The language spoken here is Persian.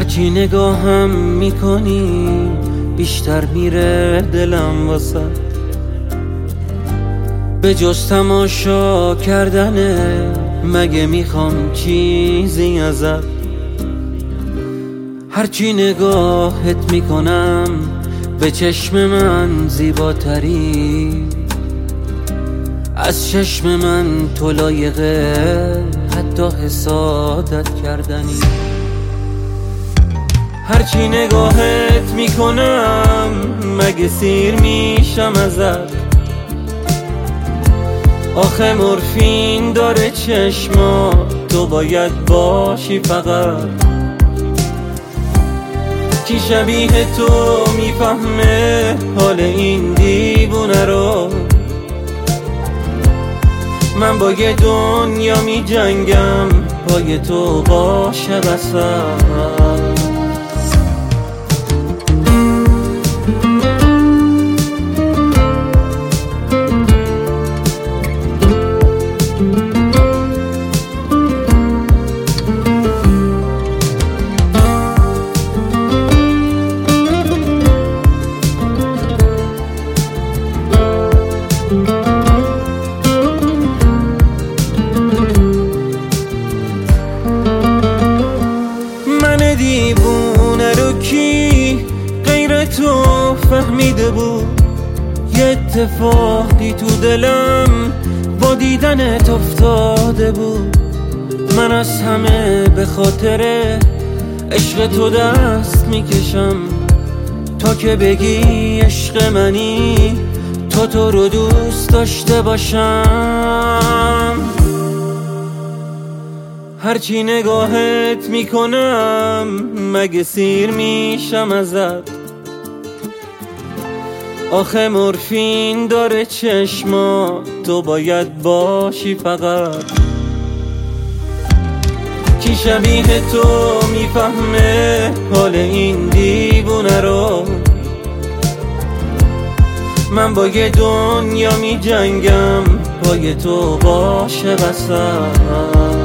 هرچی نگاهم میکنی بیشتر میره دلم واسه، به جز تماشا کردنه مگه میخوام چیزی ازت. هرچی نگاهت میکنم به چشم من زیباتری، از چشم من تو لایقه حتی حسادت کردنی. هرچی نگاهت میکنم مگه سیر میشم ازت، آخه مورفین داره چشما تو باید باشی فقط. کی شبیه تو میفهمه حال این دیوونه رو، من با یه دنیا می جنگم پای تو باشه بسم. دیوونه رو کی غیر تو فهمیده بود؟ یه اتفاقی تو دلم با دیدنت افتاده بود. من از همه به خاطر عشق تو دست میکشم، تا که بگی عشق منی تو رو دوست داشته باشم. هرچی نگاهت میکنم مگه سیر میشم ازت، آخه مورفین داره چشما تو باید باشی فقط. کی شبیه تو میفهمه حال این دیوونه رو، من با یه دنیا میجنگم پای تو باشه بسم.